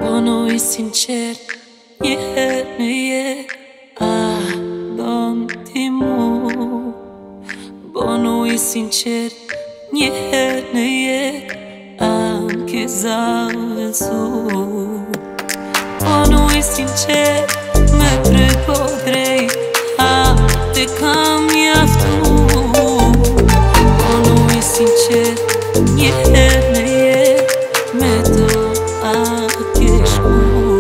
Po nuj sinqer, njëherë në jetë, a don ti mu? Po nuj sinqer, njëherë në jetë, a m'ke zavësu? Po nuj sinqer, me preko drejt, a te kam jaftu? Po nuj sinqer, njëherë në jetë, me to a ke shku?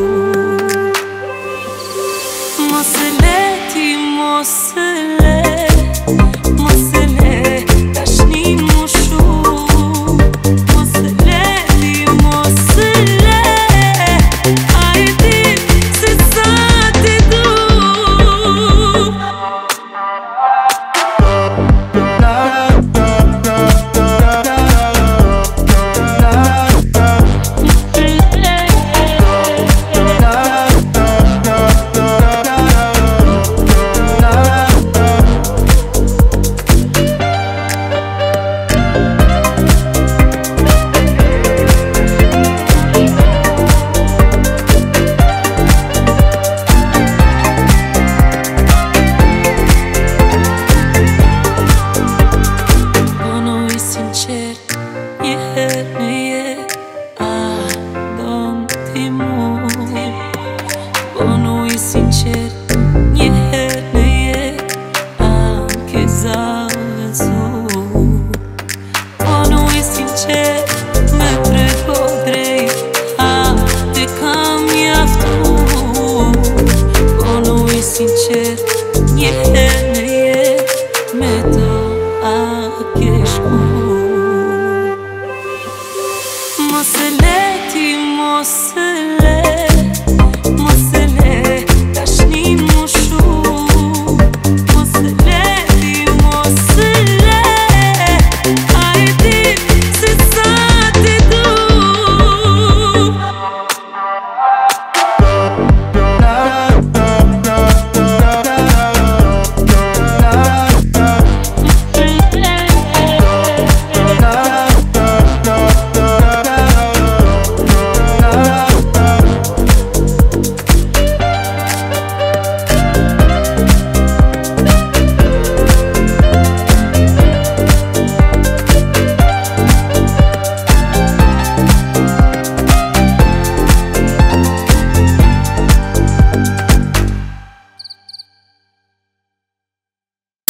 Mos e le ti, mos e le, mos e le tashnin mu shu. Mos e le ti, mos e le, a i di se sa ti du. Njëherë në jetë, a don ti mu? Po nuj sinqer, njëherë në jetë, a m'ke zavësu? Po nuj sinqer, me preko drejt, a te kam jaftu? Po nuj sinqer, njëherë në jetë, me to a ke shku? Mos e le ti, mos e le.